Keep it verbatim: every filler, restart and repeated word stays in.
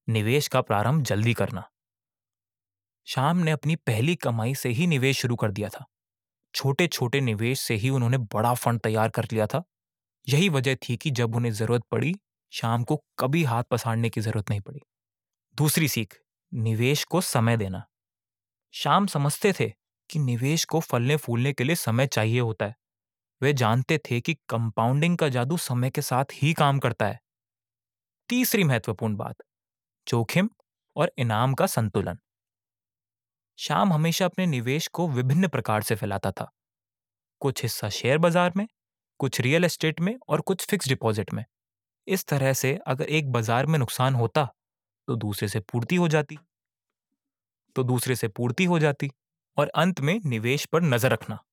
निवेश का प्रारंभ जल्दी करना। श्याम ने अपनी पहली कमाई से ही निवेश शुरू कर दिया था। छोटे छोटे निवेश से ही उन्होंने बड़ा फंड तैयार कर लिया था। यही वजह थी कि जब उन्हें जरूरत पड़ी, श्याम को कभी हाथ पसारने की जरूरत नहीं पड़ी। दूसरी सीख, निवेश को समय देना। श्याम समझते थे कि निवेश को फलने फूलने के लिए समय चाहिए होता है। वे जानते थे कि कंपाउंडिंग का जादू समय के साथ ही काम करता है। तीसरी महत्वपूर्ण बात, जोखिम और इनाम का संतुलन। श्याम हमेशा अपने निवेश को विभिन्न प्रकार से फैलाता था। कुछ हिस्सा शेयर बाजार में, कुछ रियल एस्टेट में और कुछ फिक्स डिपॉजिट में। इस तरह से अगर एक बाजार में नुकसान होता तो दूसरे से पूर्ति हो जाती तो दूसरे से पूर्ति हो जाती और अंत में निवेश पर नजर रखना।